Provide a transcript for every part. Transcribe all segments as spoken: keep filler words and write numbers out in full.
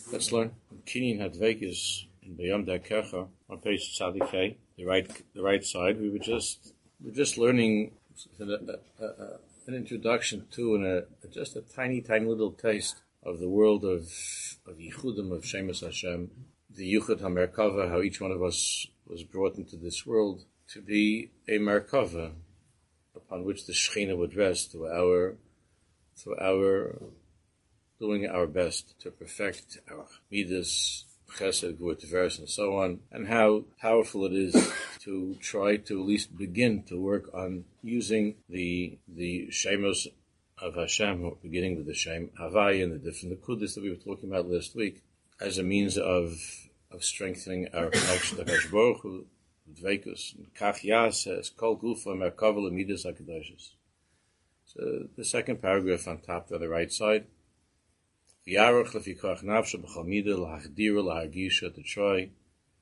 Let's learn. Kinyan Hadvekis in Beyond Kercha on page Tzadikei, the right, the right side. We were just, we were just learning an, a, a, an introduction to and a, just a tiny, tiny little taste of the world of of Yichudim of Shemus Hashem, the Yichud HaMerkava, how each one of us was brought into this world to be a Merkava upon which the Shechina would rest through our, through our doing our best to perfect our Midas, Chesed, Gvur, Tiferes, and so on, and how powerful it is to try to at least begin to work on using the the Shemos of Hashem, beginning with the Shem Havai and the different Nekudas that we were talking about last week, as a means of of strengthening our connection to Hakadosh Baruch Hu, Dveikus, Kach Yaseh, Kol Gufa, Merkava, Midas HaKadoshos. So the second paragraph on top on the right side. V'yarach lefikach nafsha b'chal mida l'hachdira l'hargisha, to try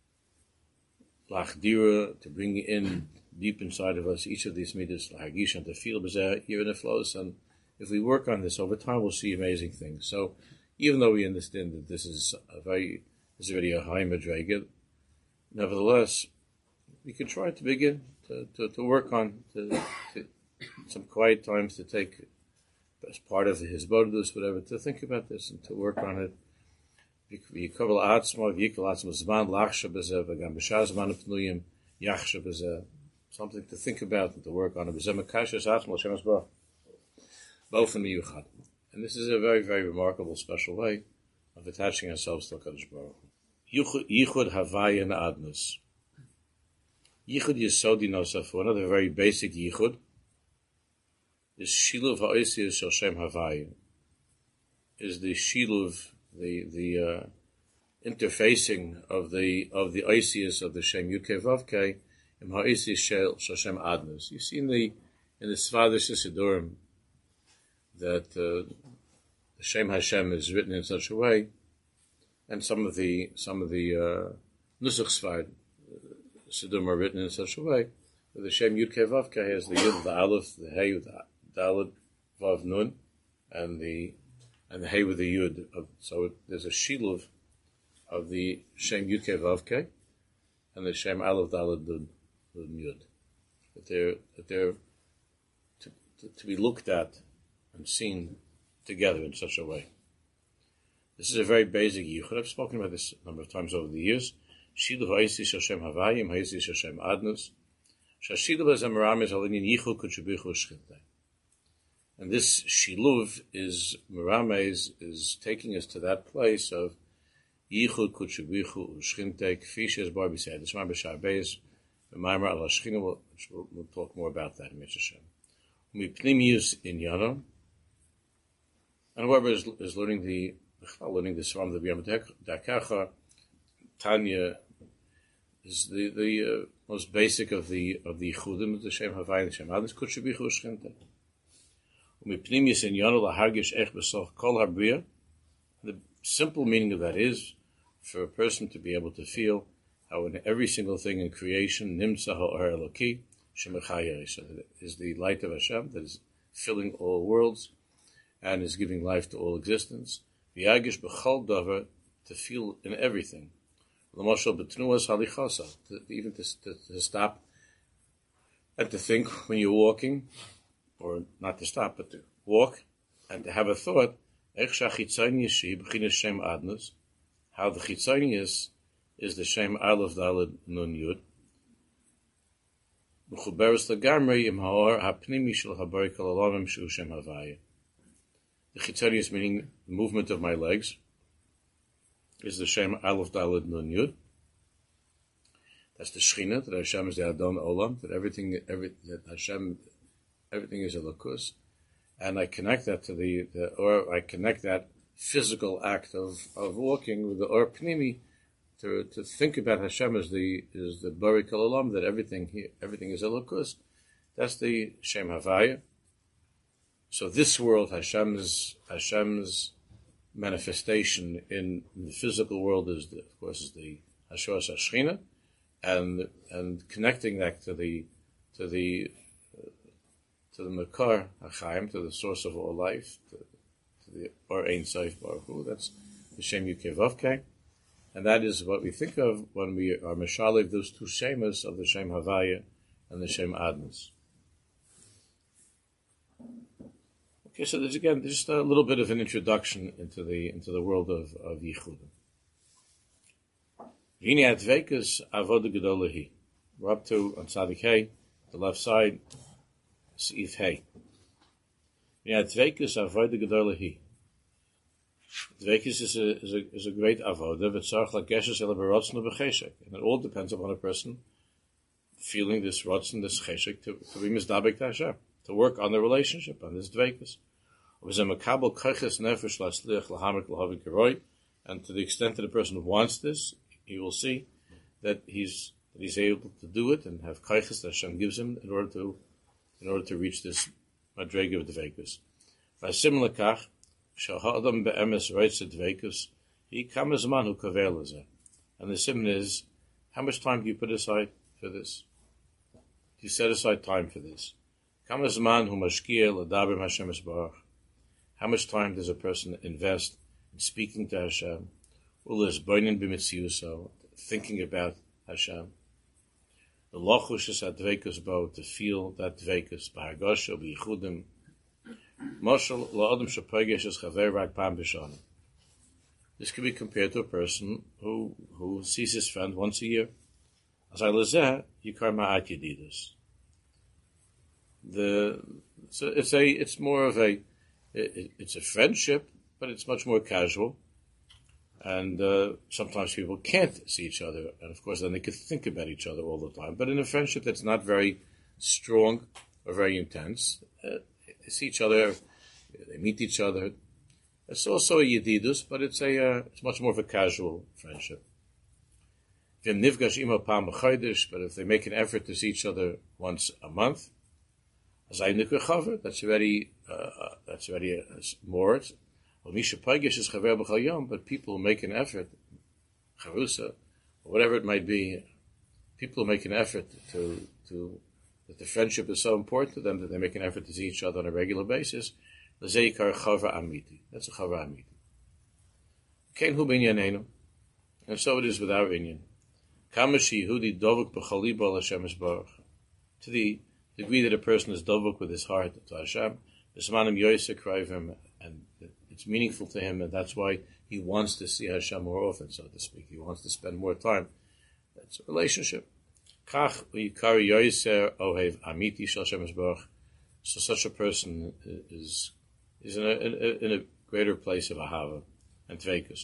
l'hachdira, to bring in deep inside of us each of these midas l'hargisha, and to feel b'zeh even if flows. And if we work on this over time, we'll see amazing things. So even though we understand that this is a very, this is already a high madrega, nevertheless, we can try to begin to, to, to work on to, to some quiet times to take as part of his bodhus, whatever, to think about this and to work on it. Something to think about and to work on it. Both in the Yuchad. And this is a very, very remarkable, special way of attaching ourselves to HaKadosh Baruch Hu. Yichud Havai and Adnus. Yichud Yesodi Nosafu, another very basic Yichud, is Shiluv Ha'oisiyas Shel Shem Havai, is the Shiluv, the the uh, interfacing of the of the Oisiyas of the Shem Yudkei Vavkei in Ha'oisiyas Shel Shem Adnus. You see in the in the Svadas Sidurim that uh, the Shem Hashem is written in such a way, and some of the some of the uh, Nusach Svad Sidurim are written in such a way that the Shem Yudkei Vavkei has the Yud, the Aleph, the Hey, the Daled, Vav Nun, and the and the Hey with the Yud. So it, there's a Shiluv of the Shem Yudkei Vavkei and the Shem Aleph Daled Nun Yud. That they're that they're to, to, to be looked at and seen together in such a way. This is a very basic yichud. I've spoken about this a number of times over the years. Shiluv ha'osis Hashem Havayim, ha'osis Hashem Adnus. Shashiluv has a meramis al inyan yichud kutshabichu shchintei. And this shiluv is meramis is taking us to that place of yichud kutshabichu shchintei k'fi bar b'sei. This Ma'amar B'Sharbeis, the Ma'amar al Hashchina. We'll, we'll talk more about that in Mitzvah Hashem. Mipnimius inyanon. And whoever is, is learning the learning this from the Beyond Kercha, Tanya is the the uh, most basic of the of the Chudim of the Shem Havai and Shem Adnus Kutshabichu Shchinte. Umipnimius inyanon lahargish ech b'soch kol harbriya. The simple meaning of that is for a person to be able to feel how in every single thing in creation nimtza ha'or eloki shemechayeh, so that is the light of Hashem that is filling all worlds and is giving life to all existence. V'yagish b'chol davar, to feel in everything. L'moshel b'tnuas halichasa, even to, to, to stop and to think when you're walking, or not to stop, but to walk and to have a thought. Ech shachitzayni yeshi b'chinas Shem Adnus, how the chitzayni is is the Shem Aleph Daled Nun Yud. M'chuberes legamrei im ha'or ha'pnimi shel habarik ha'olamim shu Shem Havai. The chitzayni is meaning the movement of my legs, is the Shem Aleph Daled Nun Yud. That's the Shechina, that Hashem is the Adon Olam, that everything, every, that Hashem, everything is a Lakus. And I connect that to the, the or I connect that physical act of, of walking with the Or Pnimi, to to think about Hashem as the is the Barik Olam, that everything here, everything is a Lakus. That's the Shem Havaya. So this world, Hashem's Hashem's manifestation in the physical world is, the, of course, is the Hashras Hashchina, and and connecting that to the to the uh, to the Makar HaChaim, to the source of all life, to, to the Or Ein Sof Baruch Hu. That's Shem Yukevavke, and that is what we think of when we are mashalev those two shemas of the Shem Havaya and the Shem Adnas. Okay, so there's again just a little bit of an introduction into the into the world of of Yichudim. V'hine Advekus Avoda Gedola Hi. We're up to on Tzadik Hey, the left side, Seif Hey. V'hine Advekus Avoda Gedola Hi. Advekus is a is a is a great avoda, but tzarich lageshes el berotzen ubecheshek, and it all depends upon a person feeling this rotzen, this cheshek to to be misdabek to Hashem, to work on the relationship, on this dvekus. And to the extent that a person wants this, he will see that he's that he's able to do it and have kaiches that Hashem gives him in order to in order to reach this madrega of dvekus. By similar kach, shahadam be'emes writes dvekus, he comes a man who kavel is it. And the simon is, how much time do you put aside for this? Do you set aside time for this? Comes a man who mashkiel adabim Hashem esbarach. How much time does a person invest in speaking to Hashem? Ulis boinin b'mitziuso, thinking about Hashem. The lochush is at dvekus bo, to feel that dvekus, b'hargosho, b'yichudim. Moshel la'adam shapogesh es chaver rak pam b'shana. This can be compared to a person who who sees his friend once a year. As I lazeh, yikar ma'at yedidus. The so it's a it's more of a it, it's a friendship, but it's much more casual. And uh, sometimes people can't see each other, and of course then they could think about each other all the time. But in a friendship that's not very strong or very intense, uh, they see each other, they meet each other. It's also a yedidus, but it's a uh, it's much more of a casual friendship. But if they make an effort to see each other once a month, that's already uh, that's already a, a more. But people make an effort, charusa, or whatever it might be, people make an effort to to that the friendship is so important to them that they make an effort to see each other on a regular basis. That's a chava amiti. And so it is with our inyan. To the degree that a person is dovuk with his heart to Hashem, and it's meaningful to him, and that's why he wants to see Hashem more often, so to speak. He wants to spend more time. That's a relationship. So such a person is is in a, in a, in a greater place of ahava and tveikus.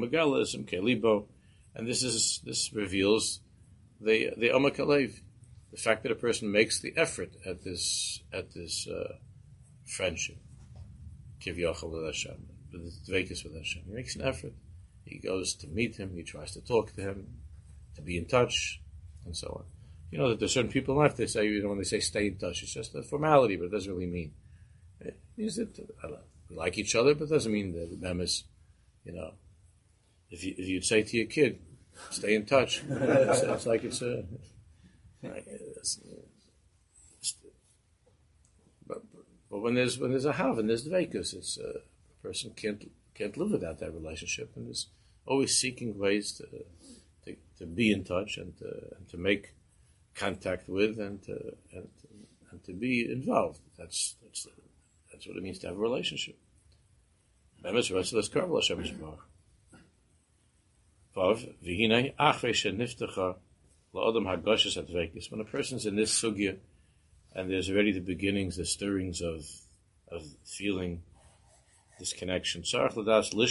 And this is this reveals the the omak halev, the fact that a person makes the effort at this at this uh, friendship. Kivyachal with Hashem, with dveikus with Hashem. He makes an effort. He goes to meet him. He tries to talk to him, to be in touch, and so on. You know that there's certain people in life, they say, you know, when they say stay in touch, it's just a formality, but it doesn't really mean. It means that I don't know, we like each other, but it doesn't mean that them is, you know, if you if you'd say to your kid, stay in touch, it's, it's like it's a. It's, it's, but, but when there's when there's a hav and there's dveikus, it's uh, a person can't can't live without that relationship, and is always seeking ways to to, to be in touch and to, and to make contact with and to, and to, and to be involved. That's that's that's what it means to have a relationship. When a person's in this sugya and there's already the beginnings, the stirrings of of feeling this connection. So there's the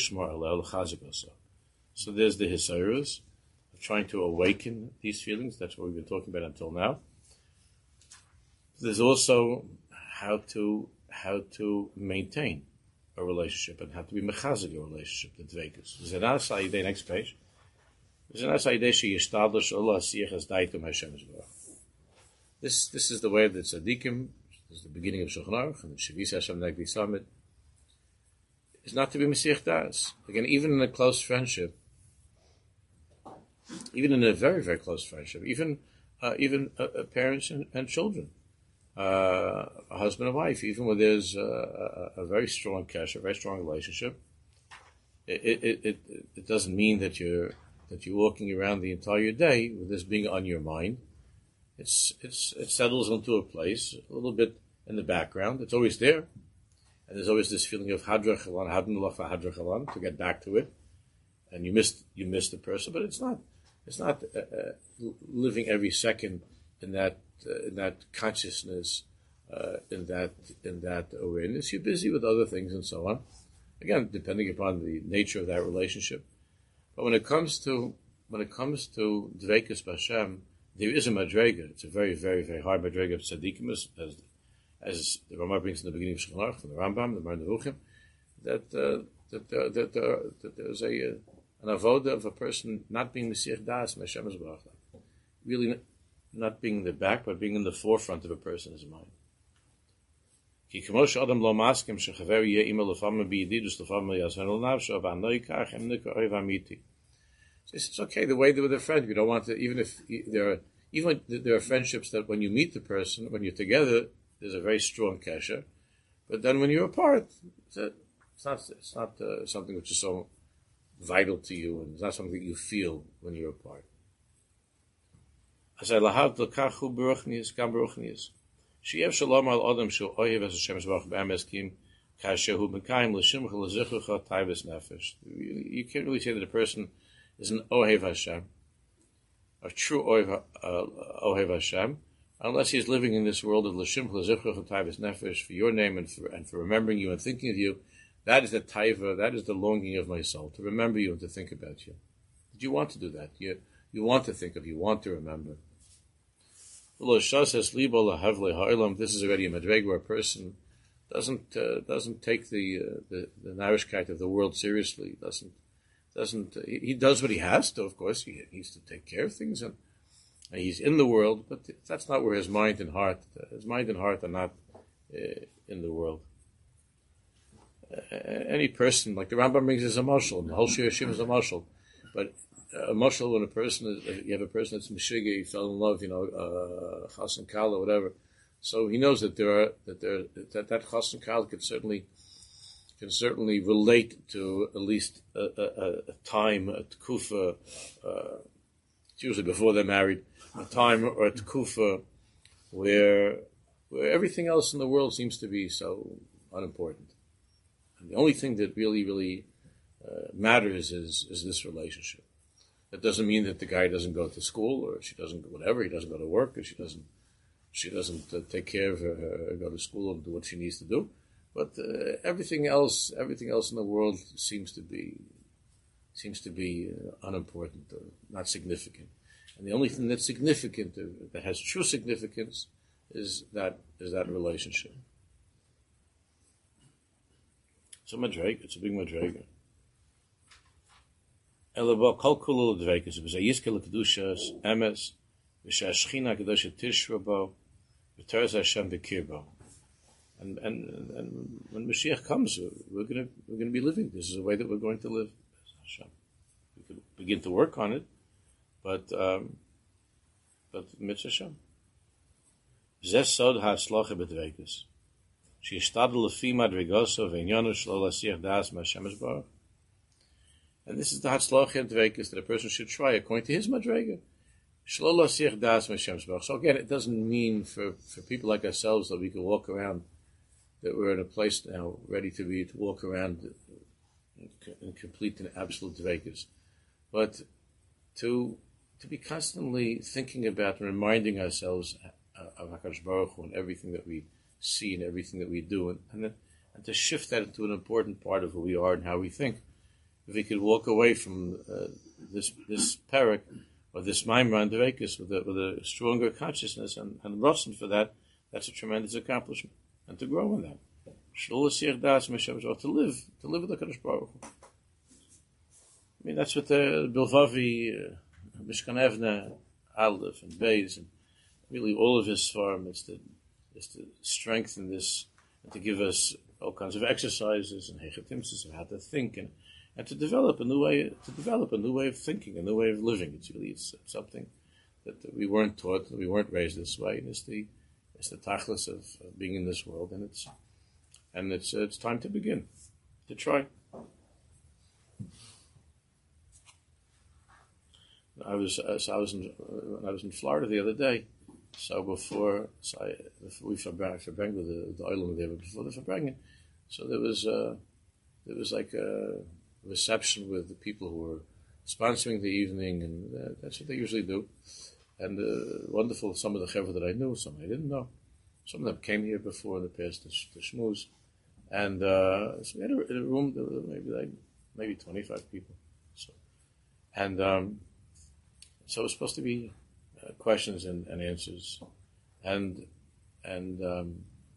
hisayrus of trying to awaken these feelings. That's what we've been talking about until now. There's also how to how to maintain a relationship and how to be mechazik a relationship, the dveikus. There's an asay, the next page. There's an asay deshi yishtadlish Allah siyachas daitum Hashem esbarach. This this is the way of the tzaddikim. This is the beginning of Shulchan Aruch and the Shavis Hashem Nagdi Summit. Is not to be Mesiach Das. Again, even in a close friendship, even in a very, very close friendship, even uh, even uh, uh, parents and, and children, uh, a husband and wife, even where there's uh, a, a very strong cash, a very strong relationship, it, it, it, it doesn't mean that you're that you're walking around the entire day with this being on your mind. It's it's it settles into a place a little bit in the background. It's always there, and there's always this feeling of hadrach halan, hadnullah hadrach halan, to get back to it, and you missed you missed the person, but it's not it's not uh, uh, living every second in that uh, in that consciousness, uh, in that in that awareness. You're busy with other things and so on. Again, depending upon the nature of that relationship. But when it comes to when it comes to dveikus b'Hashem, there is a madrega. It's a very, very, very hard madrega of tzaddikim, as, as the Rama brings in the beginning of Shulchan Aruch, from the Rambam, the Mar Nevuchim, that uh, that, uh, that, uh, that there's a uh, an avoda of a person not being Mesiach Das, Hashem Yisbarach, really not being in the back, but being in the forefront of a person's mind. Ki k'moshe adam lo maskim shechaver yeh imo lefamim b'yedidus lefamim yasen el navsho v'anoi kach em nika oiv amiti. So it's okay the way they're with a friend. You don't want to, even if there are, even there are friendships that when you meet the person, when you're together, there's a very strong kesher. But then when you're apart, it's, a, it's not, it's not uh, something which is so vital to you, and it's not something that you feel when you're apart. As I lahav l'kachu beruchnius, gam beruchnius. Sheyev shalom al adam shel oyev as Hashem zvarach b'emes kim kashehu b'kayim l'shimcha l'zichucha taivas nefesh. You can't really say that a person is an Ohev Hashem, a true Ohev, uh, Ohev Hashem, unless he is living in this world of L'shim L'zichruch and Taivas Nefesh, for your name and for, and for remembering you and thinking of you. That is the taiva, that is the longing of my soul, to remember you and to think about you. Did you want to do that? You, you want to think of, you want to remember. This is already a madreg where a person doesn't uh, doesn't take the uh, the, the narishkeit of the world seriously, doesn't Doesn't he, he does what he has to? Of course, he, he needs to take care of things, and, and he's in the world. But that's not where his mind and heart, his mind and heart are not uh, in the world. Uh, any person, like the Rambam brings, is a mashal, and the whole Shir Yeshim is a mashal. But a mashal, when a person is, you have a person that's mishiga, he fell in love, you know, uh, chas and kala, whatever. So he knows that there are that there that that chas and kala could certainly. can certainly relate to at least a, a, a time, a tkufa, uh, it's usually before they're married, a time or a tkufa where where everything else in the world seems to be so unimportant. And the only thing that really, really uh, matters is is this relationship. That doesn't mean that the guy doesn't go to school, or she doesn't, whatever, he doesn't go to work, or she doesn't she doesn't uh, take care of her, her, go to school and do what she needs to do. But uh, everything else, everything else in the world seems to be, seems to be uh, unimportant or not significant. And the only thing that's significant, uh, that has true significance, is that is that relationship. So madreg, it's a big madrega. Elaba kol kulul dveikus b'zayiskel kedushas emes v'shashchina kedusha tishrabo v'teres Hashem b'kirbo. And, and and when Mashiach comes, we're going to we're going to be living. This is the way that we're going to live. We could begin to work on it, but um, but mitzvah Hashem. Zeh sod ha'atzlacha b'dveikus. She'ishtadel lefi madrigoso v'inyono shlo l'asiach das ma'Hashem Yisbarach. And this is the hatzlacha and dveikus that a person should try according to his madrega. Shlo l'asiach das ma'Hashem Yisbarach. So again, it doesn't mean for, for people like ourselves that we can walk around, that we're in a place now ready to be to walk around in, in complete and absolute dveikus, but to to be constantly thinking about and reminding ourselves of HaKadosh Baruch Hu and everything that we see and everything that we do, and and, then, and to shift that into an important part of who we are and how we think. If we could walk away from uh, this this parak or this maimar and dveikus with a with a stronger consciousness and and rosin for that, that's a tremendous accomplishment. And to grow in that. To live, to live with the Kadosh Baruch Hu. I mean, that's what the Bilvavi, uh, Mishkan Evne, Aleph, and Beis, and really all of his farm is to, is to strengthen this, and to give us all kinds of exercises and hechetimsis of how to think, and, and to develop a new way, to develop a new way of thinking, a new way of living. It's really, it's, it's something that, that we weren't taught, that we weren't raised this way, and it's the It's the tachlis of, of being in this world, and it's and it's uh, it's time to begin, to try. I was uh, so I was in, uh, when I was in Florida the other day. So before, so I, before we verbrengen the the island there, but before the verbrengen, so there was uh, there was like a reception with the people who were sponsoring the evening, and uh, that's what they usually do. And uh, wonderful, some of the chevra that I knew, some I didn't know. Some of them came here before in the past to, to schmooze, and uh, so we had a, in a room there were maybe like maybe twenty-five people. So, and um, so it was supposed to be uh, questions and, and answers, and and, um,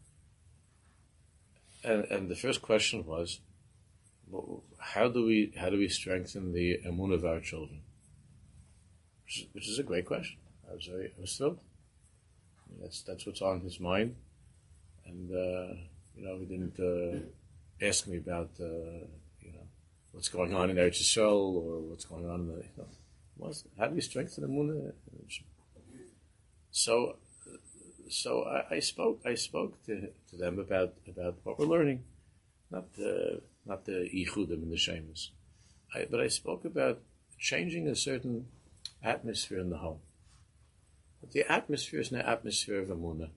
and and the first question was, well, how do we how do we strengthen the emunah of our children? Which is, which is a great question. I was very I was thrilled. That's that's what's on his mind, and uh, you know he didn't uh, ask me about uh, you know what's going on in Eretz Yisrael or what's going on in the you know what's, how do we strengthen the emunah? So so I, I spoke I spoke to, to them about, about what we're learning, not the not the ichudim and the shemus, I, but I spoke about changing a certain atmosphere in the home. But the atmosphere is an atmosphere of emunah,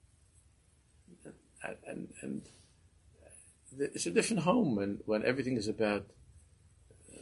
and, and and it's a different home when, when everything is about uh,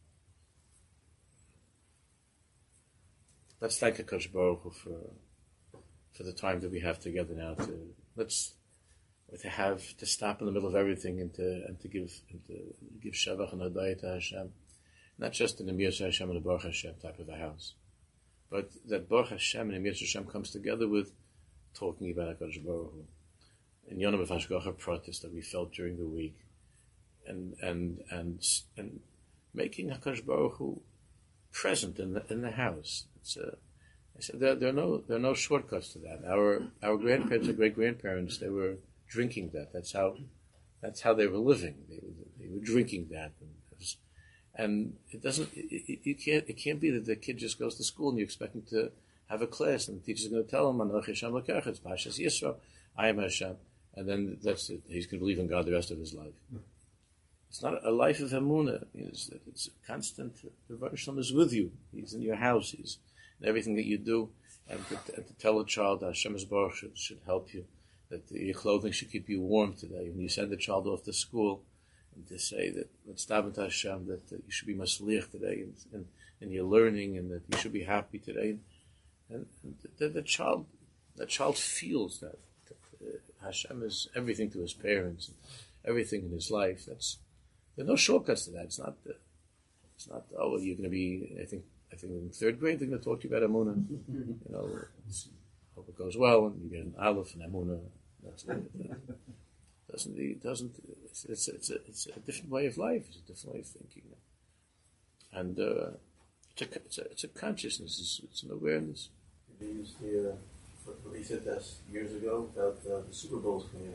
let's thank HaKadosh Baruch Hu for for the time that we have together now to let's to have to stop in the middle of everything and to and to give and to give Shavach and Hodaya to Hashem, not just in the Mir Hashem and the Baruch Hashem type of a house. But that Baruch Hashem and Emir Hashem comes together with talking about HaKadosh Baruch Hu. And Yonam of Hashgacha protest that we felt during the week. And and and and making HaKadosh Baruch Hu present in the in the house. It's a, I said there, there are no there are no shortcuts to that. Our our grandparents and great grandparents, they were drinking that. That's how that's how they were living. They they were drinking that. And And it doesn't. It, it, you can't. It can't be that the kid just goes to school and you expect him to have a class, and the teacher's going to tell him, "Anochi Hashem Lekech, it's Pashas Yisro, I am Hashem," and then that's it. He's going to believe in God the rest of his life. It's not a life of emunah. It's, it's a constant. The Rebbe Shalom is with you. He's in your house. He's in everything that you do, and to, and to tell a child that Hashem's Baruch should, should help you, that your clothing should keep you warm today. When you send the child off to school, and to say that let's daven to Hashem that uh, you should be masliach today, and, and, and you're learning, and that you should be happy today, and, and the, the child, the child feels that, that uh, Hashem is everything to his parents, and everything in his life. That's there are no shortcuts to that. It's not. Uh, it's not. Oh, well, you're going to be. I think. I think in third grade they're going to talk to you about emunah. You know, hope it goes well, and you get an aleph and emunah. That's it. Doesn't it doesn't it's it's it's a, it's a different way of life. It's a different way of thinking, and uh, it's a it's a it's a consciousness. It's, it's an awareness. They used the uh, what he said us years ago about uh, the Super Bowls coming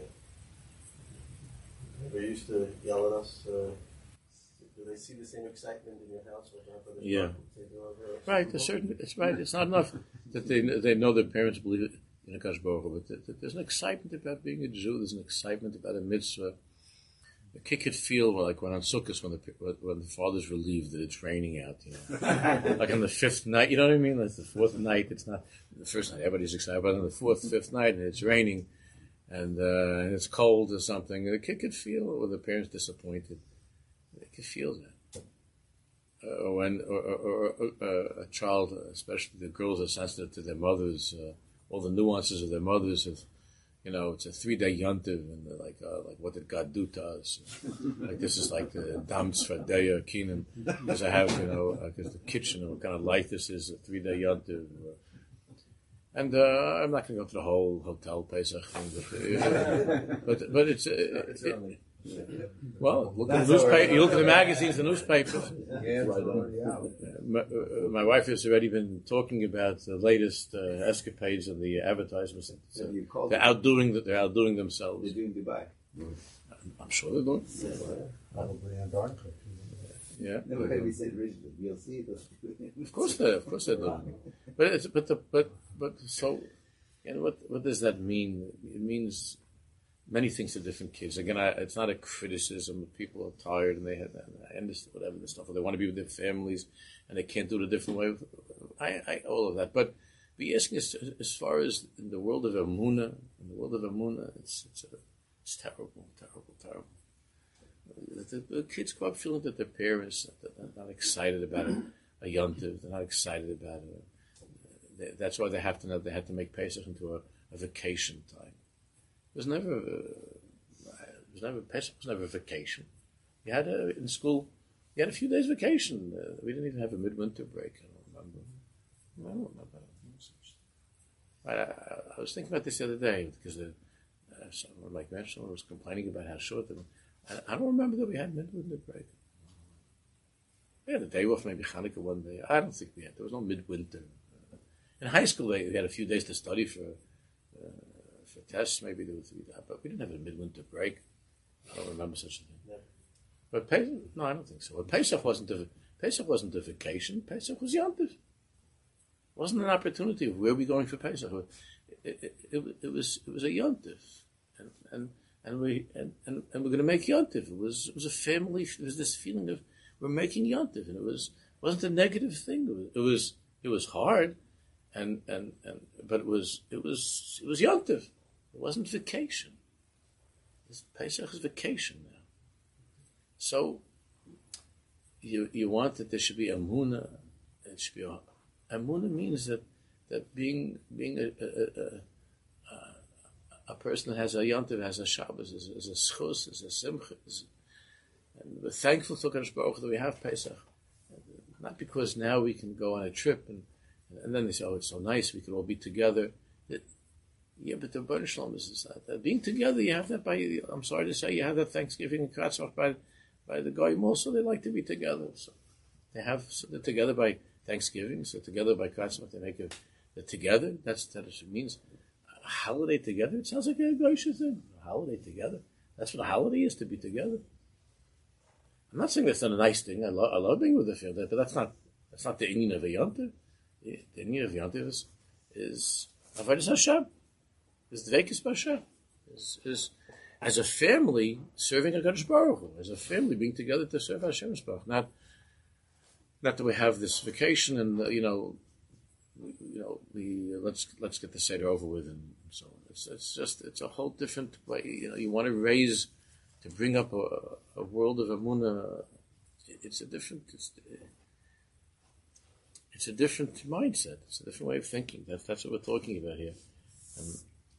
in. They used to yell at us. Uh, do they see the same excitement in your house? Yeah, right. A certain it's right. It's not enough that they they know their parents believe it. In HaKadosh Baruch Hu, but there's an excitement about being a Jew. There's an excitement about a mitzvah. The kid could feel well, like when on Sukkot, when the when the father's relieved that it's raining out. You know, like on the fifth night. You know what I mean? Like the fourth night. It's not the first night. Everybody's excited, but on the fourth, fifth night, and it's raining, and uh, and it's cold or something. The kid could feel, or the parents disappointed. They could feel that. Uh, or when or, or, or, or uh, a child, especially the girls, are sensitive to their mothers. Uh, all the nuances of their mothers, of, you know, it's a three-day yontiv, and they're like, uh, like, what did God do to us? Like, this is like the Dams for Deya Keenan, because I have, you know, because uh, the kitchen, what kind of life this is, a three-day yontiv. And uh, I'm not going to go through the whole hotel Pesach thing, but, uh, but, but it's, uh, it, it, well, look at the newspaper, you look at the magazines, the newspapers. Yeah, my, uh, my wife has already been talking about the latest uh, escapades of the advertisements. So they're outdoing the, they're outdoing themselves. They're doing Dubai. I'm sure they're doing. Probably Antarctica. Yeah. No, we said originally. You'll see those. Of course they, of course they're doing. But it's, but the, but but so, you know, what what does that mean? It means many things to different kids. Again, I, it's not a criticism. People are tired and they have, I understand whatever the stuff, or they want to be with their families and they can't do it a different way. I, I all of that. But be asking as, as far as in the world of Emunah, in the world of Emunah, it's, it's, a, it's terrible, terrible, terrible. The, the kids grow up feeling that their parents are not excited about it, a yontiv, they're not excited about it. They, that's why they have to know they have to make Pesach into a, a vacation time. It was never, uh, it was never Pesach was never a vacation. You had a, in school, you had a few days vacation. Uh, we didn't even have a midwinter break. I don't remember. I don't remember. I, I, I was thinking about this the other day because the, uh, someone like that, someone was complaining about how short. The, I, I don't remember that we had midwinter break. We had a day off, maybe Hanukkah one day. I don't think we had. There was no midwinter. Uh, in high school, they, we had a few days to study for uh, for tests. Maybe there was, but we didn't have a midwinter break. I don't remember such a thing. No. But Pesach, no, I don't think so. Well, Pesach wasn't a Pesach wasn't a vacation. Pesach was Yontif. It wasn't an opportunity of where are we going for Pesach. It, it, it, it was it was a Yontif, and and and we and, and, and we're going to make Yontif. It was it was a family. It was this feeling of we're making Yontif, and it was wasn't a negative thing. It was it was, it was hard, and, and and but it was it was it was Yontif. It wasn't vacation. This Pesach is vacation now. So you you want that there should be Emunah. It should be a Emunah means that that being being a a, a, a, a person that has a Yontif, has a Shabbos, is, is a schus, is a simcha. Is, and we're thankful to HaKadosh Baruch Hu that we have Pesach. Not because now we can go on a trip and and then they say, oh, it's so nice, we can all be together. It, yeah, but the Rebbeinu Shalom is not that. Being together, you have that by, I'm sorry to say, you have that Thanksgiving and Kratzach by by the Goyim also. They like to be together. So they have, so they're together by Thanksgiving, so together by Kratzach, they make a, they're together. That's that it means. A holiday together, it sounds like a Goyish thing. A holiday together. That's what a holiday is, to be together. I'm not saying that's not a nice thing. I, lo- I love being with the family, but that's not that's not the inyan of a yontif. The inyan of yontif is is avodas Hashem, is dveikus b'Hashem, is is as a family serving HaKadosh Baruch Hu, as a family being together to serve Hashem Baruch. Not not that we have this vacation and uh, you know you know we uh, let's let's get the seder over with and so on. It's it's just it's a whole different way. You know, you want to raise. To bring up a, a world of Emunah, it's a different, it's, it's a different mindset. It's a different way of thinking. That's that's what we're talking about here. And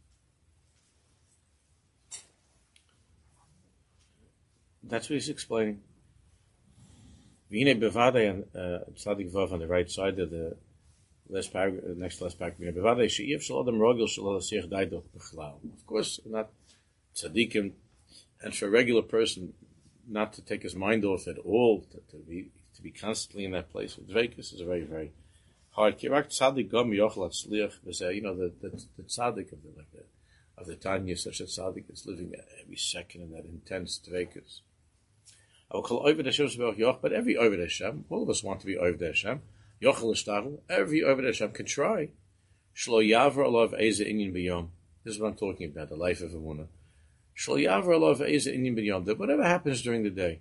that's what he's explaining. V'hinei bevadei on Tzadik Vav on the right side of the last paragraph, next last paragraph. V'hinei bevadei she'if shel adam rogel shel l'asich daido b'chlal. Of course, not tzaddikim. And for a regular person, not to take his mind off at all, to, to be to be constantly in that place with dveikus is a very, very hard. You know, the the, the tzaddik of the like the, of the Tanya, such a tzaddik is living every second in that intense dveikus. I will call Oved Hashem, but every Oved Hashem, all of us want to be Oved Hashem. Yochel Ishtadel, every Oved Hashem can try. Shlo Yavra Alav Eza Inyan B'Yom. This is what I'm talking about, the life of Emunah. Whatever happens during the day,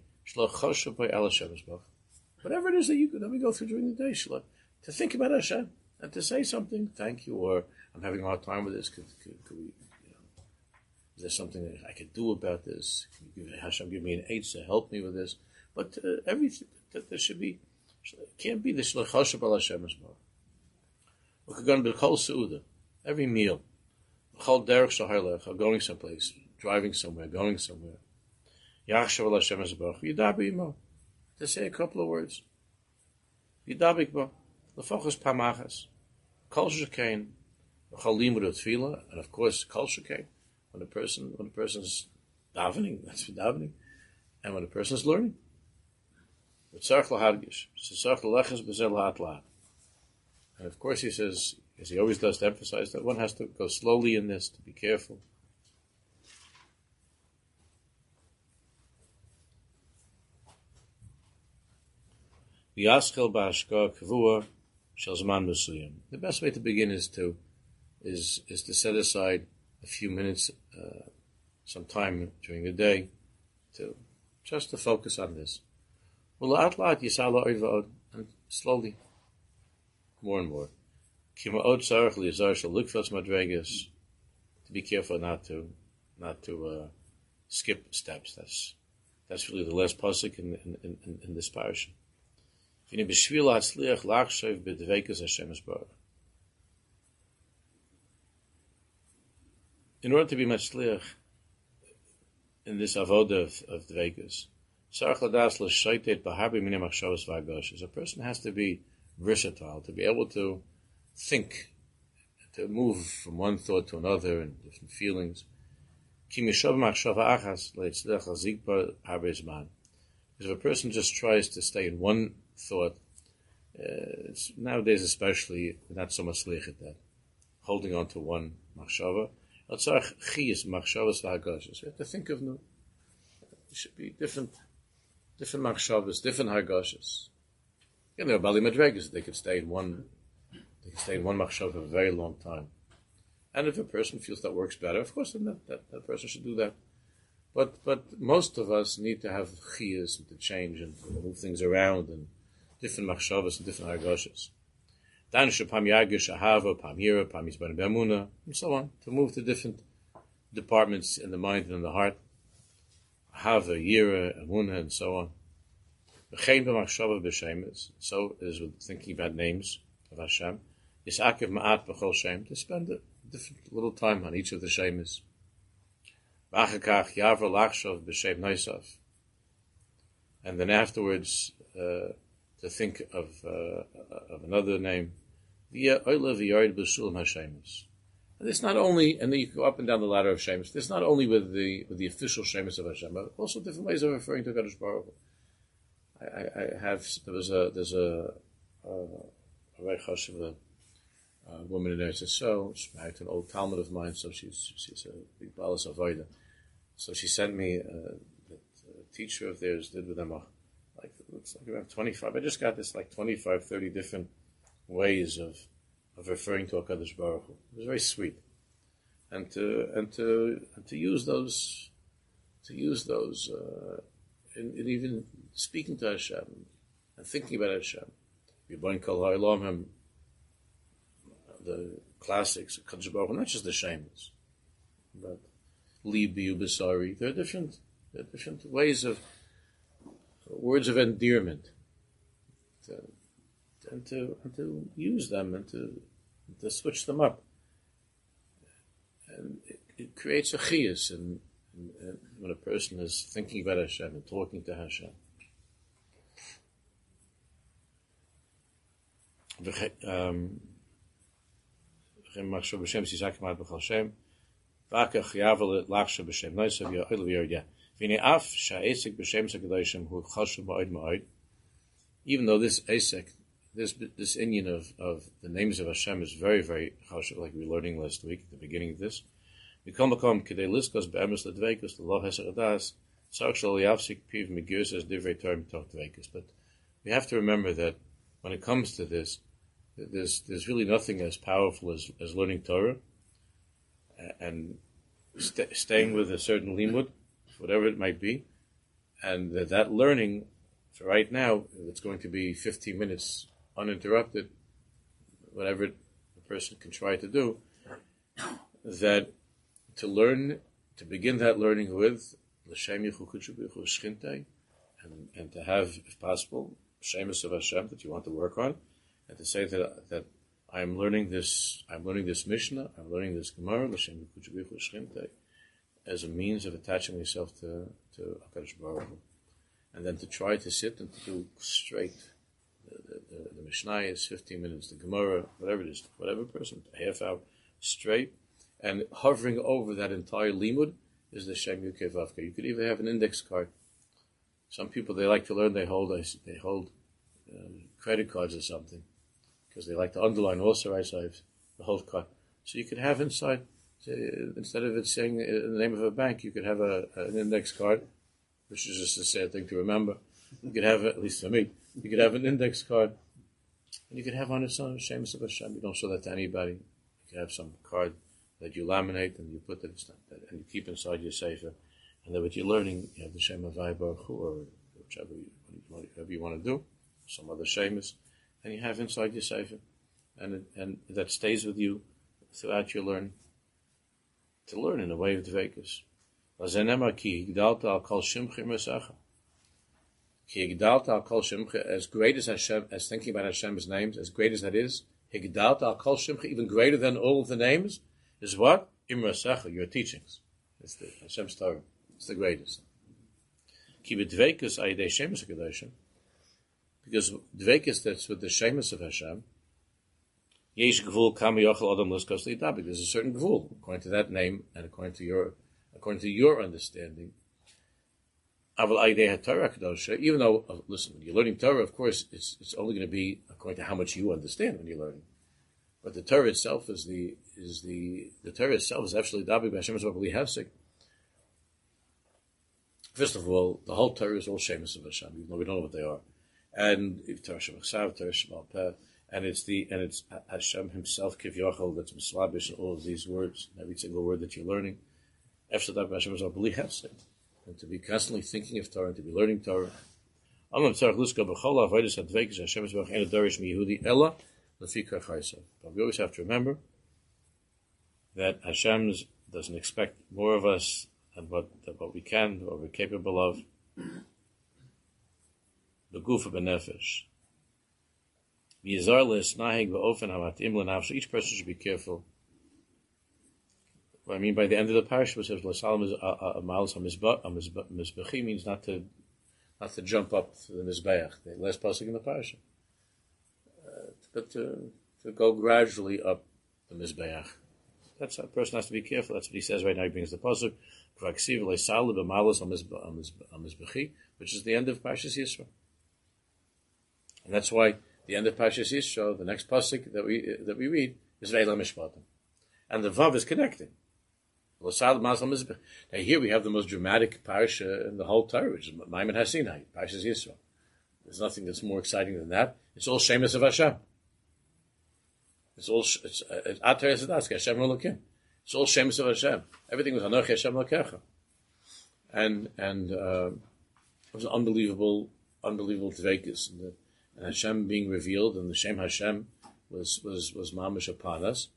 whatever it is that you that we go through during the day, to think about Hashem and to say something, thank you, or I'm having a hard time with this. Could, could, could we, you know, is there something that I could do about this? Can you give, Hashem give me an aid to help me with this? But uh, everything that there should be, it can't be the Shlech Hashem al Hashem Yisborach. We could go to B'Chol Seudah, every meal, B'Chol Derech Shaharlech, or going someplace. Driving somewhere, going somewhere. Yachshav al Hashem Yisborach. Yidaber imo. To say a couple of words. Yidabik bo. Lefachos pamachas. Kol shekein. V'chol limud tefillah. And of course, kol shekein. When a person, when a person's davening, that's for davening. And when a person's learning. V'tzarech l'hadgish. V'tzarech l'leches b'zel ha'atla. And of course he says, as he always does to emphasize, that one has to go slowly in this, to be careful. The best way to begin is to is is to set aside a few minutes uh, some time during the day to just to focus on this. And slowly, more and more. To be careful not to not to uh, skip steps. That's that's really the last pasuk in in, in, in this parasha. In order to be matzliach in this avodah of, of dveikus, a person has to be versatile, to be able to think, to move from one thought to another and different feelings. Because if a person just tries to stay in one thought, uh, it's, nowadays especially, not so much lich at that, holding on to one machshava. You have to think of new. It should be different, different machshavas, different hargashas. You know, Bali Madregas, they could stay in one. They can stay in one machshava for a very long time. And if a person feels that works better, of course, then that, that, that person should do that. But but most of us need to have chiyas and to change and to move things around and different machshavas and different hargashas. Dan shapam yagish ahava, pam yira, pam yisban be'amuna, and so on, to move to different departments in the mind and in the heart. Ahava, yira, amuna, and so on. V'chein b'machshava b'shemes, so it is with thinking about names of Hashem. Yisakev ma'at b'chol shem, to spend a different little time on each of the shemes. V'achakach yavra lachshav b'shem noisav. And then afterwards, uh, to think of uh, of another name. V'ya oila v'yard b'sulam hashemes. And it's not only, and then you go up and down the ladder of shemes. It's not only with the with the official shemes of Hashem, but also different ways of referring to Kadosh Baruch Hu. I, I, I have there was a there's a a, a very chashuv a woman in Eretz Yisrael. She's married to an old Talmud of mine, so she's she's a big balas avoda. So she sent me uh, that a teacher of theirs did with them a, like it looks like around twenty-five. I just got this like twenty-five, thirty different ways of of referring to HaKadosh Baruch Hu. It was very sweet, and to and to and to use those to use those uh, in, in even speaking to Hashem and thinking about Hashem. Yibon Kol Ha'olam, the classics, HaKadosh Baruch Hu, not just the Shemus, but Libi Ubasari. There are different there are different ways of words of endearment. To, and to and to use them and to to switch them up, and it, it creates a chiyus and when a person is thinking about Hashem and talking to Hashem. Um, even though this asek, this this inyan of, of the names of Hashem is very, very chashuv, like we were learning last week at the beginning of this. We come bakom k'dei liskos be'emes ledveikus l'lo heser adas tzarich shelo yafsik piv migirus as divrei Torah mitoch dveikus. But we have to remember that when it comes to this, there's there's really nothing as powerful as, as learning Torah and st- staying with a certain limud, whatever it might be, and that, that learning. So right now, it's going to be fifteen minutes uninterrupted, whatever the person can try to do, that to learn, to begin that learning with, L'Shem Yichu Kutshubichu Shchintei, and and to have, if possible, Shemus of Hashem that you want to work on, and to say that that I'm learning this, I'm learning this Mishnah, I'm learning this Gemara, L'Shem Yichu Kutshubichu Shchintei, as a means of attaching myself to to HaKadosh Baruch Hu. And then to try to sit and to do straight. The, the, the, the Mishnah is fifteen minutes, the Gemara, whatever it is, whatever person, a half hour, straight. And hovering over that entire limud is the Shem Yukei Vavka. You could even have an index card. Some people, they like to learn, they hold they hold uh, credit cards or something, because they like to underline also, right, so the whole card. So you could have inside, instead of it saying the name of a bank, you could have a, an index card, which is just a sad thing to remember. You could have, at least for me, you could have an index card, and you could have on it some Shemus of Hashem. You don't show that to anybody. You could have some card that you laminate and you put it and you keep inside your sefer, and that what you're learning, you have the Shem Havai Baruch Hu, or whichever you, whatever you want to do, some other Shemus, and you have inside your sefer, and it, and that stays with you throughout your learning. To learn in a way of Dveikus. As great as Hashem, as thinking about Hashem's names, as great as that is, Higdalta al Kol Shimcha, even greater than all of the names, is what? Imrasecha, your teachings. It's the Hashem's Torah. It's the greatest. Ki b'dveikus ayidei shemus HaKadoshim, because dveikus, that's with the shemus of Hashem, yesh gvul kam yochel adam liskos leidabik. There's a certain gvul, according to that name, and according to your, according to your understanding. Aval ayidei haTorah HaKadosha, even though, uh, listen, when you're learning Torah, of course, it's, it's only going to be according to how much you understand when you're learning. But the Torah itself is the, is the, the Torah itself is absolutely dabik b'Hashem's Rabbi Hefsek. First of all, the whole Torah is all shemus of Hashem, even though we don't know what they are. And Torah Shemachsav, Torah Shemal Peh, and it's the, and it's Hashem Himself, Kivyochel, that's Mislabish, and all of these words, every single word that you're learning. After that, Hashem's Rabbi Hefsek. And to be constantly thinking of Torah, and to be learning Torah. But we always have to remember that Hashem doesn't expect more of us than what, than what we can, what we're capable of. The gufa benefesh. Each person should be careful. What I mean by the end of the parasha, which says "Mizbechi" means not to not to jump up to the mizbeach, the last pasuk in the parasha, uh, but to to go gradually up the mizbeach. That's a person has to be careful. That's what he says right now. He brings the pasuk, which is the end of Parshas Yisro, and that's why the end of Parshas Yisro, the next pasuk that we that we read is Ve'ela Mishpatim, and the vav is connecting. Now here we have the most dramatic parasha in the whole Torah, which is Maimon HaSinai, Parshas Yisro. There's nothing that's more exciting than that. It's all shemus of Hashem. It's all it's Atar Yisadask Hashem Elokim. It's all shemus of Hashem. Everything was Anochi Hashem Elokecha, and and uh, it was an unbelievable, unbelievable dveikus, and, and Hashem being revealed, and the Shem Hashem was was was mamish upon us.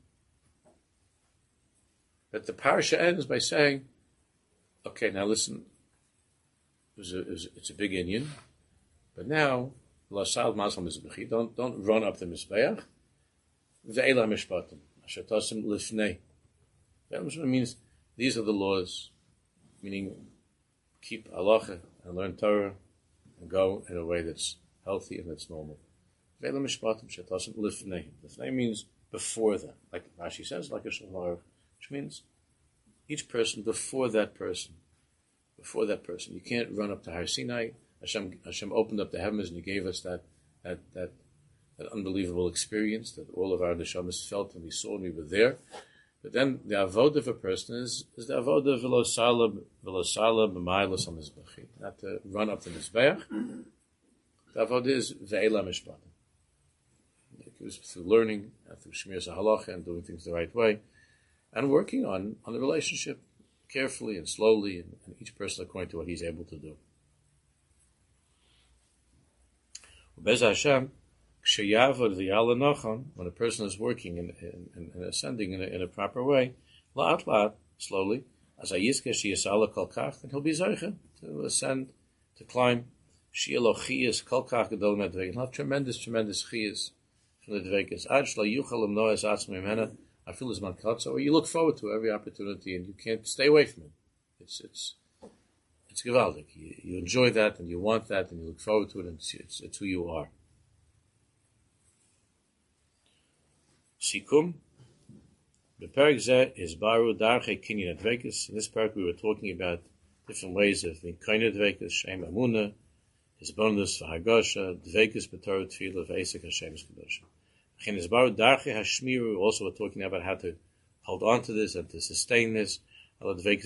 But the parasha ends by saying, okay, now listen, it was a, it was, it's a big inyan, but now, don't, don't run up the Mizbeach, ve'ela mishpatim, asher tasim lifnei. Ve'ela means, these are the laws, meaning, keep halacha and learn Torah, and go in a way that's healthy and that's normal. Ve'ela mishpatim, asher tasim lifnei. Lifnei means before them, like Rashi says, like a Shulchan Aruch. Which means each person before that person, before that person. You can't run up to Har Sinai. Hashem, Hashem opened up the heavens and He gave us that that that, that unbelievable experience that all of our neshamas felt and we saw and we were there. But then the avodah of a person is, is the avodah of velosala velosala b'maylos hamizbechi, not to run up the mizbeach. The avodah is ve'ela mishpatim. It was through learning, through shmiras halacha, and doing things the right way. And working on, on the relationship carefully and slowly, and, and each person according to what he's able to do. Bez Hashem, when a person is working and, and, and ascending in a, in a proper way, la'at la'at, slowly, as ayizke sheyasala kol kach, then he'll be zeicha to ascend, to climb. She'elo chiyas kol kach gedol medveikin. He'll have tremendous, tremendous chiyas from the dveikas. Ad shlo yuchal imnoas atzmei mena. I feel as mankatza, or you look forward to every opportunity and you can't stay away from it. It's it's it's gewaldig. You, you enjoy that and you want that and you look forward to it, and it's it's, it's who you are. Sikum. The parak zeh is baru darchei kinyan advekes. In this parak we were talking about different ways of being kinyan advekes, shem amuna, his bonus for hagasha, dvekes b'torah tefillah, v'esek Hashem's kedusha. Also, we're talking about how to hold on to this and to sustain this, which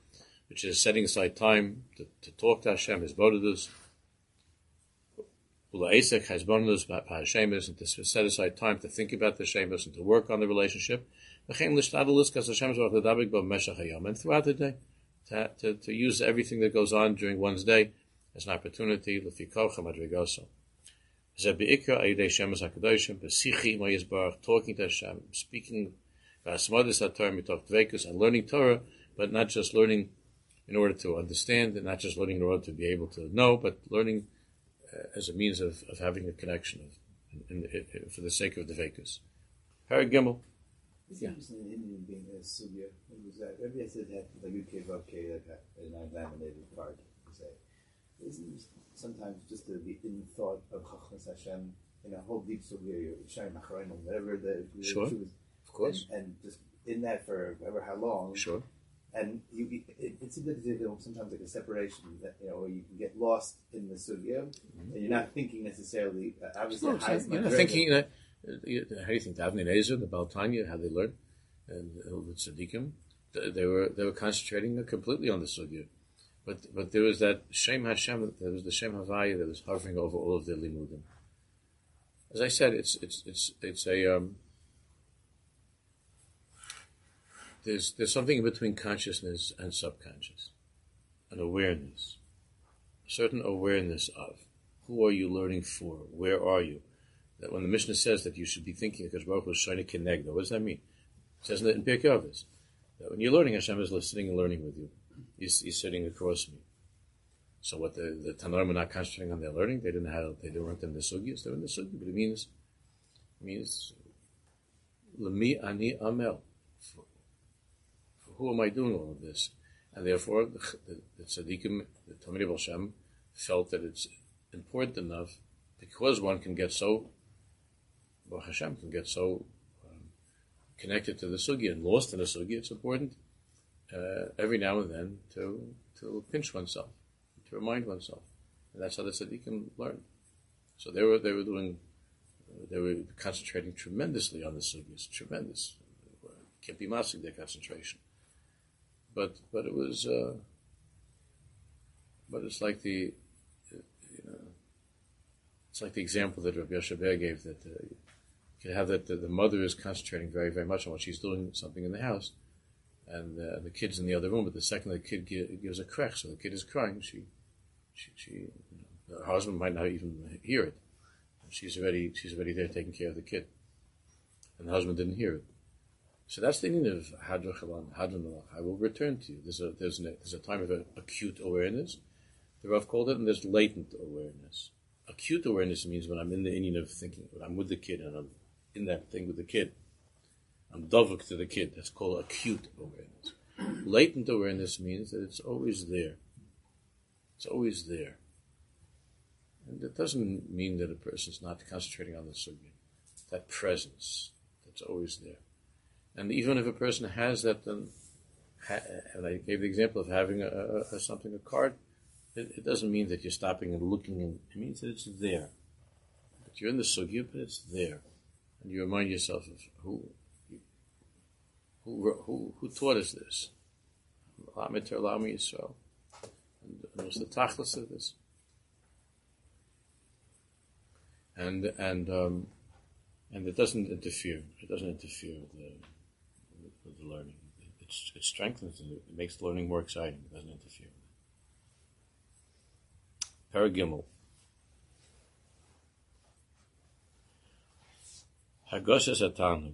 is setting aside time to, to talk to Hashem, His bodidus. Ula-esek chesbonus b'hashemus, and to set aside time to think about the shemus and to work on the relationship. V'chein l'shtadalus kas Hashem zvarach l'dabek bo b'meshach hayom, and throughout the day, to, to, to use everything that goes on during one's day as an opportunity. L'fi kocha madrigoso. Zeh be'ikra ayidei shemus hakadoshim b'sichi mo yisbarach, talking to Hashem, speaking v'asmodis haTorah mitoch dveikus, and learning Torah, but not just learning in order to understand, and not just learning in order to be able to know, but learning uh, as a means of, of having a connection of, in, in, in, for the sake of the Vekas. Parag Gimel. It's interesting in Indian being a sugya. It was that everybody said that like U K Vavke, like a, a laminated card, you say. Isn't it sometimes just the, the in thought of Chachmas Hashem in a whole deep sugya, Shai Macharaim, whatever the sure, was, of course, and, and just in that for however how long, sure. And you, it, it seems like there's sometimes like a separation that, you know, where you can get lost in the sugya, mm-hmm. and you're not thinking necessarily. Uh, obviously, no, you're not thinking. You know, how do you think Avnei Nezer, the Baal Tanya, how they learned, and the Tzaddikim, they were they were concentrating completely on the sugya, but but there was that Shem Hashem, there was the Shem Havaya that was hovering over all of their limudim. As I said, it's it's it's it's a um, There's there's something in between consciousness and subconscious, an awareness, a certain awareness of who are you learning for, where are you? That when the Mishnah says that you should be thinking because Baruch Hu is shiny kenegdo, what does that mean? It says in Pirkei Avos that when you're learning, Hashem is listening and learning with you. He's, he's sitting across me. So what the the Tanoim are not concentrating on their learning, they didn't have they weren't in the sugyas, they were in the sugyas, but it means it means Lemi ani amel. Who am I doing all of this? And therefore, the, the, the tzaddikim, the Talmidei Baal Shem, felt that it's important enough because one can get so, Baruch Hashem can get so um, connected to the sugya and lost in the sugya. It's important uh, every now and then to to pinch oneself, to remind oneself, and that's how the tzaddikim learned. So they were they were doing, uh, they were concentrating tremendously on the sugyas, tremendous. Can't be masking their concentration. But but it was, uh, but it's like the, you know, it's like the example that Rabbi Yoshe Ber gave that uh, you can have that the, the mother is concentrating very very much on what she's doing something in the house, and uh, the kid's in the other room. But the second the kid give, gives a krech, so the kid is crying. She, she, she you know, her husband might not even hear it. She's already she's already there taking care of the kid, and the husband didn't hear it. So that's the meaning of Hadra Chalan, Hadra Malach. I will return to you. There's a there's, an, there's a time of acute awareness. The Rav called it, and there's latent awareness. Acute awareness means when I'm in the Indian of thinking, when I'm with the kid and I'm in that thing with the kid. I'm dovuk to the kid. That's called acute awareness. Latent awareness means that it's always there. It's always there. And it doesn't mean that a person's not concentrating on the sugya. That presence that's always there. And even if a person has that, then, ha- and I gave the example of having a, a, a something, a card, it, it doesn't mean that you're stopping and looking, and it means that it's there. But you're in the sugya, but it's there. And you remind yourself of who who who, who taught us this. And what's the tachlis of this? And and um, and it doesn't interfere. It doesn't interfere with the with the learning. It, it strengthens it. It makes the learning more exciting. It doesn't interfere with it. Paragimel. Hagoshes atanug.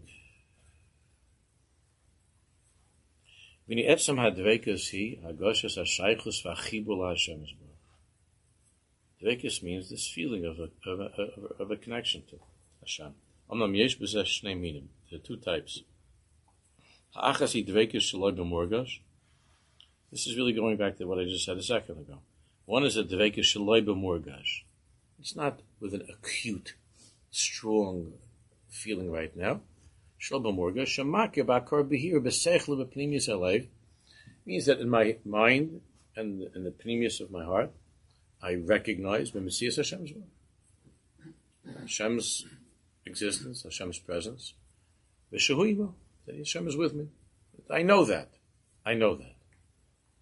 V'ni etzem hadvekus hi hagoshes hashaychus v'achibul Hashem yisborach. Dvekus means this feeling of a of a, of a connection to Hashem. Amnam yesh b'zeh shnei minim. There are two types. Ha'achas hi dvekus shaloi b'morgash. This is really going back to what I just said a second ago. One is a dvekus shaloi b'morgash. It's not with an acute, strong feeling right now. Shaloi b'morgash shamakir b'akar b'hir b'sechle b'pnimius halev means that in my mind and in the pnimius of my heart, I recognize b'mesias Hashem's word. Hashem's existence, Hashem's presence. V'shehu that Hashem is with me. I know that. I know that.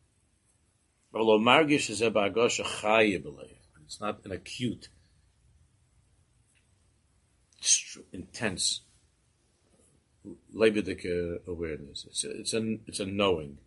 It's not an acute intense, lebedik awareness. It's a, it's a, it's a knowing.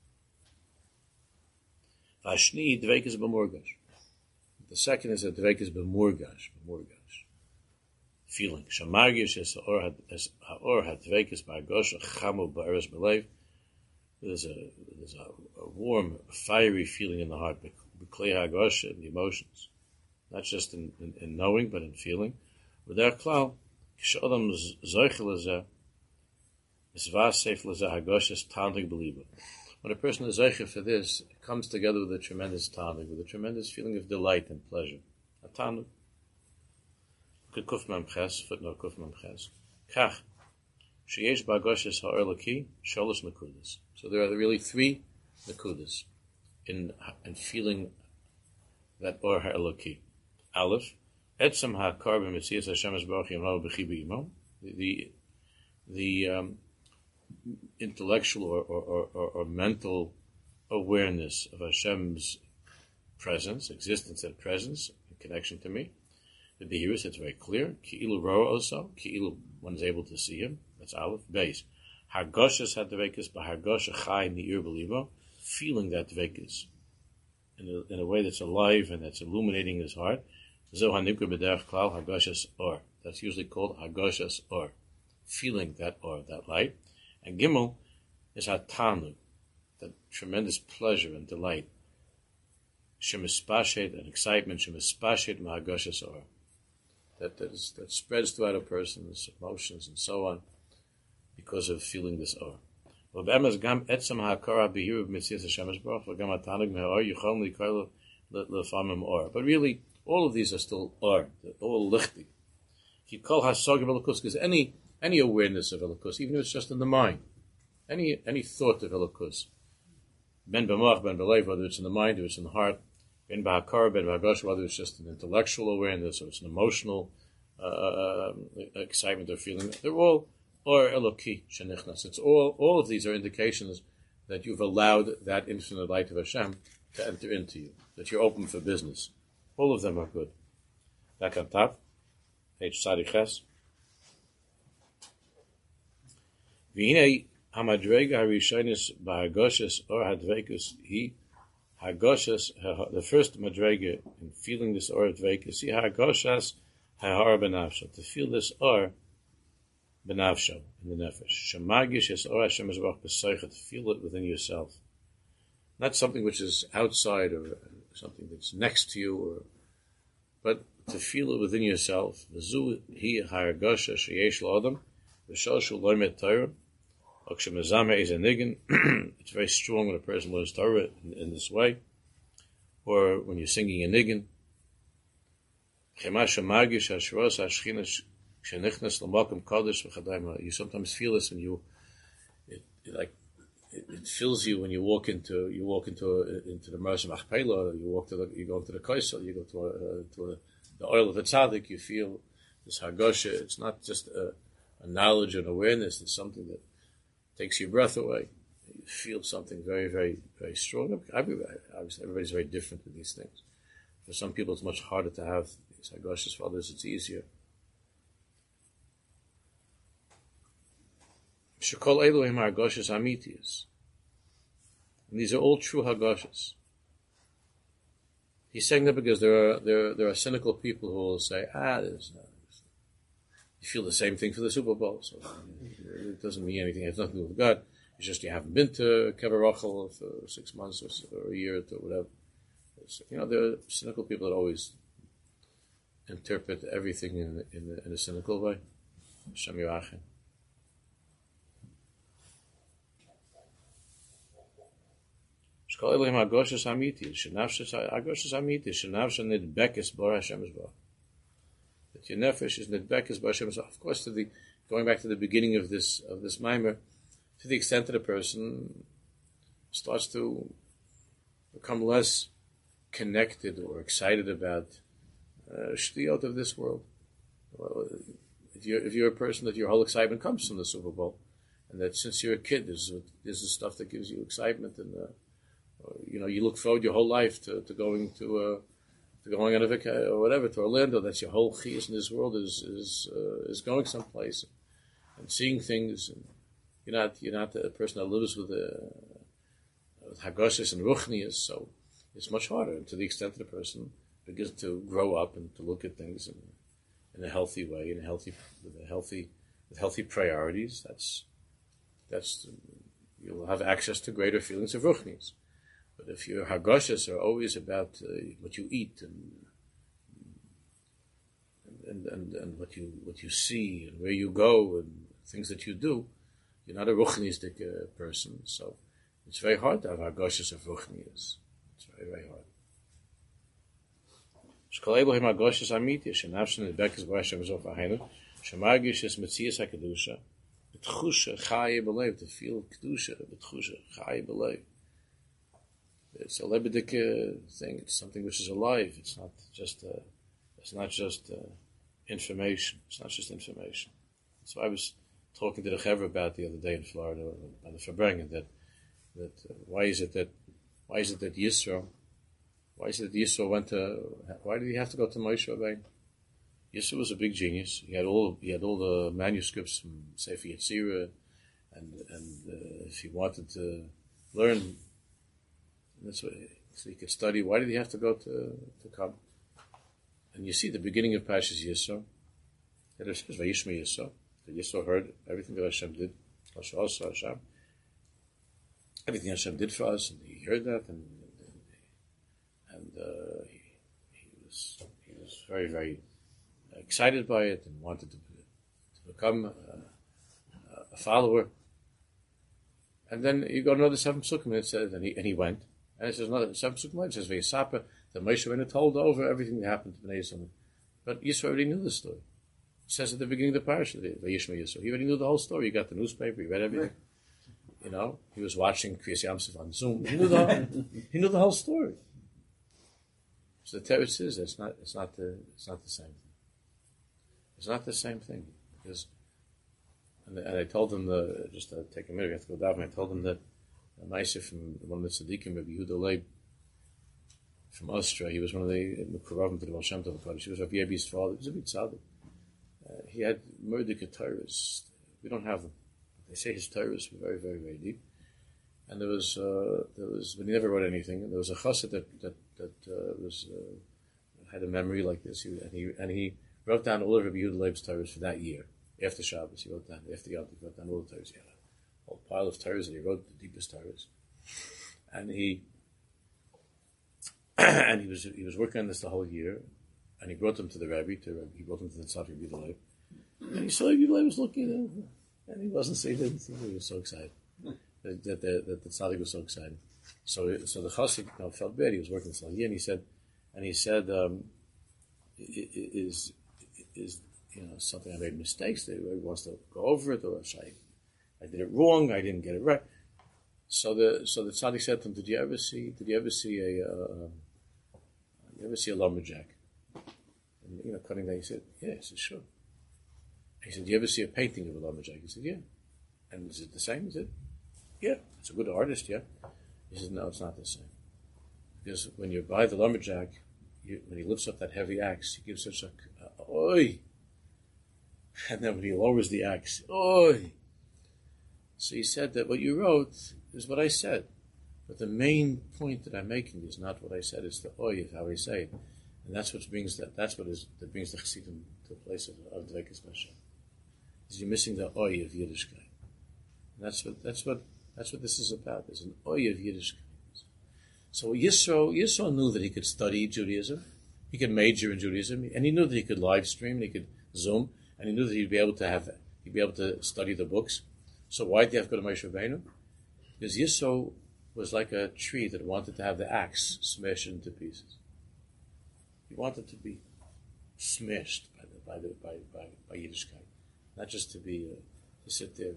Ashni dveikis b'murgash. The second is a dveikis b'murgash, b'murgash. Feeling. Shamargish es ha'or ha'dveikis b'argosh chamu ba'eres b'leiv. There's a there's a, a warm, fiery feeling in the heart, b'klei ha'gosh, in the emotions. Not just in, in, in knowing, but in feeling. With their klal, k'sh'odam zoich lezeh, isvas seif lezeh ha'gosh es tandig b'liba. When a person is zeicher for this, it comes together with a tremendous tanug, with a tremendous feeling of delight and pleasure. A tanug. Look at Kuf Mem Ches, footnote Kuf Mem Ches. Kach, sheyesh ba'agoshes ha'or laki, sholosh nekudas. So there are really three nekudas in in feeling that or ha'elaki. Aleph, etzem ha'kar b'metzias Hashem esbarach yimlo b'chi b'imo. The the um, intellectual or, or, or, or mental awareness of Hashem's presence, existence and presence in connection to me. The Behirus, it's very clear. Ki'ilu roa also. Ki'ilu, one is able to see him. That's Aleph. Base. Hargoshes had dvekus, but hargosha chai ni'ir belibo. Feeling that dvekus in a, in a way that's alive and that's illuminating his heart. Zo hanimker b'derech klal hargoshes or. That's usually called hargoshes or. Feeling that or, that light. And Gimel is hatanu, that tremendous pleasure and delight. Shemispashet, and excitement, shemispashet mahagoshes or. That, that, is, that spreads throughout a person's emotions and so on because of feeling this or. But really, all of these are still or. They're all lichti. Because any Any awareness of Elokus, even if it's just in the mind, any any thought of Elokus, ben b'mach, ben b'leiv, whether it's in the mind or it's in the heart, ben b'hakar, ben b'hagosh, whether it's just an intellectual awareness or it's an emotional uh, excitement or feeling, they're all or Eloki shenichnas. It's all all of these are indications that you've allowed that infinite light of Hashem to enter into you, that you're open for business. All of them are good. Back on top, page Sadiches. V'hinei hamadrega harishonis b'hagoshes or hadvekus he hagoshes, the first madrega in feeling this or hadvekus he hagoshes hahar benafsho, to feel this or benafsho in the nefesh. Shemagish es or Hashem esbarach b'soicha, to feel it within yourself, not something which is outside or something that's next to you, or but to feel it within yourself. V'zu hi hagosha sheyesh l'adam v'shoshu loimet Torah. Is a niggin. It's very strong when a person learns Torah in, in this way, or when you're singing a niggin. You sometimes feel this, and you it, it like it, it fills you when you walk into you walk into a, into the Marsha Machpelah. You walk to the you go into the Kaisel, you go to a, uh, to a, the oil of the tzaddik. You feel this hagosha. It's not just a, a knowledge and awareness. It's something that takes your breath away. You feel something very, very, very strong. Obviously, everybody's very different with these things. For some people, it's much harder to have these hagoshes. For others, it's easier. Shekol Elohim hagoshes amitius. And these are all true hagoshes. He's saying that because there are there there are cynical people who will say, ah, there's no. You feel the same thing for the Super Bowl, so it doesn't mean anything. It has nothing to do with God. It's just you haven't been to Kever Rachel for six months or, or a year or whatever. It's, you know, there are cynical people that always interpret everything in in, in a cynical way. Hashem Yirachem. Shkol Elohim Hagoshes Hamiti, Shenavshes Hagoshes Hamiti, Shenavshes Nidbekes Bar Hashem Yisbarach. That your nefesh is nidbekes bar Hashem. Of course, to the going back to the beginning of this of this mimer, to the extent that a person starts to become less connected or excited about uh, shtiyot of this world. Well, if you're if you're a person that your whole excitement comes from the Super Bowl, and that since you're a kid, this is this is stuff that gives you excitement, and uh, you know you look forward your whole life to, to going to. Uh, to going on a vacation or whatever to Orlando. That's your whole chiyus in this world is is uh, is going someplace and seeing things. And you're not you're not a person that lives with a with hagoshes and ruchnias, so it's much harder. And to the extent that the person begins to grow up and to look at things in, in a healthy way, in a healthy with a healthy with healthy priorities, that's that's you'll have access to greater feelings of ruchnias. But if your hagoshes are always about uh, what you eat and and, and and what you what you see and where you go and things that you do, you're not a ruchnistic uh, person. So it's very hard to have hagoshes of ruchnias. It's very very hard. Shkolei bohem hagoshes amiti shenafshen lebekes b'Hashem zof ahenu shemargish es metzias hakedusha b'tchusha chaye b'leiv, to feel kedusha b'tchusha chaye b'leiv. It's a lebedik uh, thing. It's something which is alive. It's not just. Uh, it's not just uh, information. It's not just information. So I was talking to the Chevra about the other day in Florida by the Fabrengen that that uh, why is it that why is it that Yisro why is it that Yisro went to why did he have to go to Moshe Rabbeinu? Yisro was a big genius. He had all he had all the manuscripts from Sefer Yetzirah, and and uh, if he wanted to learn. That's what, so he could study. Why did he have to go to to come? And you see the beginning of Parshas Yisro. That it says Vayishma Yisro. That Yisro heard everything that Hashem did. Hashem. Everything Hashem did for us, and he heard that, and and uh, he, he was he was very very excited by it and wanted to, to become a, a follower. And then you go to another seven psukim, and it says, and he and he went. And it says another seven psukim. It says Vayisapa that Moshe Rabbeinu told over everything that happened to Bnei Yisrael. But Yisro already knew the story. It says at the beginning of the parasha, Vayishma Yisro. He already knew the whole story. He got the newspaper. He read everything. You know, he was watching Kriyas Yamsuf on Zoom. He knew the he knew the whole story. So the Torah says it's not it's not the it's not the same thing. It's not the same thing because. And, and I told them the just to take a minute. We have to go down. I told them that a Maisa from one of the tzaddikim, Rabbi Yehuda Leib from Austria. He was one of the Mukaravim to the Baal Shem Tov Kodesh. He was Rabbi Yebi's father. He was a big tzaddik. Uh, he had murder Torahs. We don't have them. They say his Torahs were very, very, very deep. And there was, uh, there was, but he never wrote anything. And there was a chassid that that that uh, was uh, had a memory like this. He, and he and he wrote down all of Rabbi Yehuda Leib's Torahs for that year. After Shabbos, he wrote down. After Yom, he wrote down all the Torahs. He had a whole pile of Torahs, and he wrote the deepest Torahs. And he and he was he was working on this the whole year, and he brought them to the Rebbe. To he brought them to the Tzaddik Rabbi Yehuda Leib, and he saw Rabbi Yehuda Leib was looking at him, and he wasn't saying anything. He was so excited that that, that, that the Tzaddik was so excited. So so the Chassid you know, felt bad. He was working this whole year, and he said, and he said, um, is is. You know, something I made mistakes. He wants to go over it, or I, I did it wrong. I didn't get it right. So the so the tzaddik said to him, "Did you ever see? Did you ever see a? Uh, you ever see a lumberjack? And, you know, cutting down." He said, "Yeah." He said, "Sure." He said, "Do you ever see a painting of a lumberjack?" He said, "Yeah." And is it the same? He said, "Yeah." It's a good artist, yeah. He said, "No, it's not the same. Because when you buy the lumberjack, you, when he lifts up that heavy axe, he gives such a uh, oi." And then when he lowers the axe, oi! So he said that what you wrote is what I said. But the main point that I'm making is not what I said, it's the oi of how I say it. And that's what brings that, that's what is, that brings the Chassidim to a place of, of Dvekas Hashem. Is you're missing the oi of Yiddishkeit. And that's what, that's what, that's what this is about. There's an oi of Yiddishkeit. So Yisro, Yisro knew that he could study Judaism. He could major in Judaism. And he knew that he could live stream, and he could Zoom. And he knew that he'd be able to have, he'd be able to study the books. So why did he have to go to Moshe Rabbeinu? Because Yisro was like a tree that wanted to have the axe smashed into pieces. He wanted to be smashed by the by the by by, by Yiddishkeit, not just to be uh, to sit there.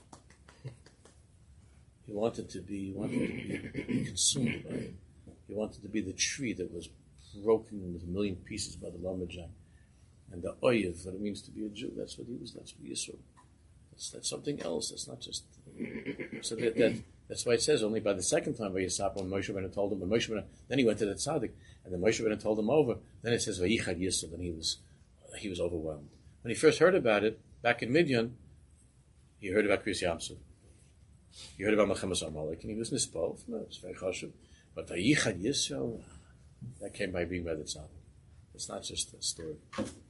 He wanted to be, he wanted to be consumed by it. He wanted to be the tree that was broken into a million pieces by the lumberjack. And the oyev, what it means to be a Jew, that's what he was, that's what Yisro. That's, that's something else, that's not just... So that, that That's why it says only by the second time Vayisap when Moshe Rabbeinu told him, when Moshe Rabbeinu, then he went to the tzaddik, and then Moshe Rabbeinu told him over. Then it says Vayichad Yisrael, and he was he was overwhelmed. When he first heard about it back in Midian, he heard about Kriyas Yamsuf. He heard about Mechemes Amalek, and he was nispal. No, it's very chashuv. But Vayichad Yisrael, that came by being by the tzaddik. It's not just a story.